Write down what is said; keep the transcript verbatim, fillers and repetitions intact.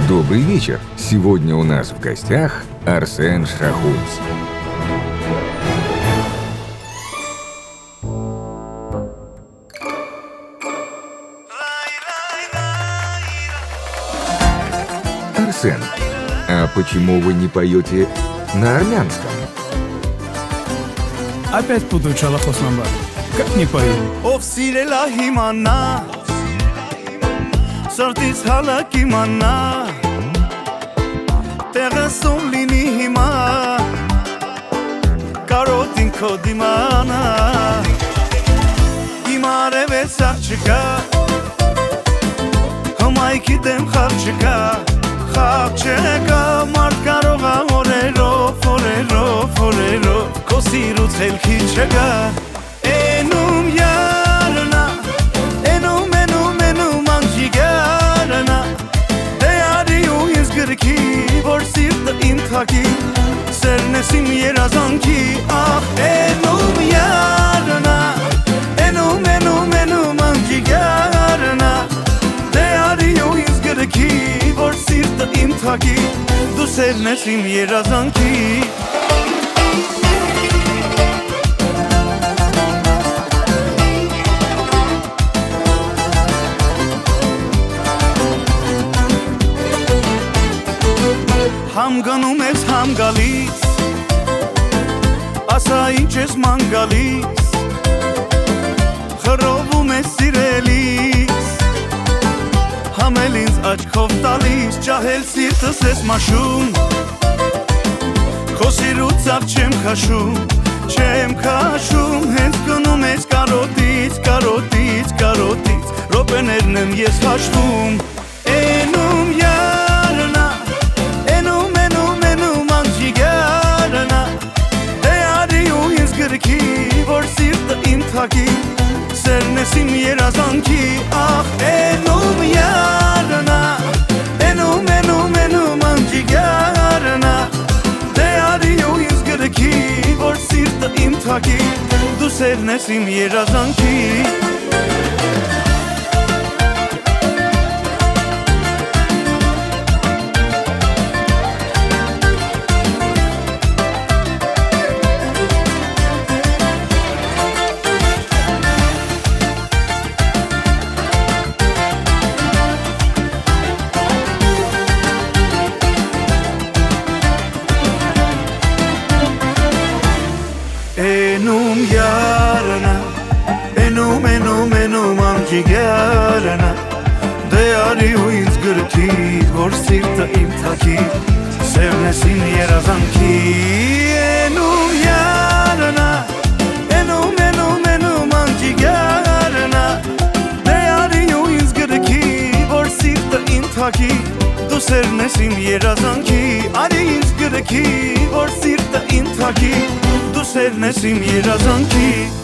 Добрый вечер! Сегодня у нас в гостях Арсен Шахунц. Арсен, а почему вы не поете на армянском? Опять путаю Чалахос Намбар. Как не пою? Ով սիրել ա հիմանա Սրտից հալակ իմանա Տեղը սում լինի հիմա Կարոտին քո դիմանա Իմ արևեց սաղ չկա Հմայքի դեմ խաղ չկա Խաղ չկա Մարդ կարող ա օրերով, օրերով, օրերով Քո սիրուց հելքի չկա Eնում yarına Eնում, eնում, eնում անջիգարնա Դե արի ու ինձ գրքի Որ սիրտը իմ թակի Սերն ես իմ երազանքի Ախ eնում yarına Eնում, eնում, eնում անջիգարնա Դե արի ու ինձ գրքի Որ սիրտը իմ թակի Դու սերն ես իմ երազանքի Համ գնում ես համ գալիս Ասա ինչ ես ման գալիս Խռովում ես սիրելիս Համ էլ ինձ աչքով տալիս Ճահել սիրտս ես մաշում Քո սիրուցավ չեմ քաշում Չեմ քաշում Հենց գնում ես կարոտից, կարոտից, կարոտից Ռոպեներն եմ ես հաշվում Էնում յարնա Որ սիրտը իմ թակի Սերն ես իմ երազանքի Ախ էնում յարնա Էնում, էնում, էնում անջիգարնա Դե արի ու ինձ գրքի Որ սիրտը իմ թակի Դու սերն ես իմ երազանքի Էնում յարնա Էնում, էնում, էնում անջիգարնա Դե արի ու ինձ գրքի Որ սիրտը իմ թակի Սերն ես իմ երազանքի Էնում յարնա Էնում, էնում, էնում անջիգարնա Դե արի ու ինձ գրքի Որ սիրտը իմ թակի Դու սերն ես իմ երազանքի Արի ինձ գրքի Որ սիրտը իմ թակի Դու սերն ես իմ երազանքի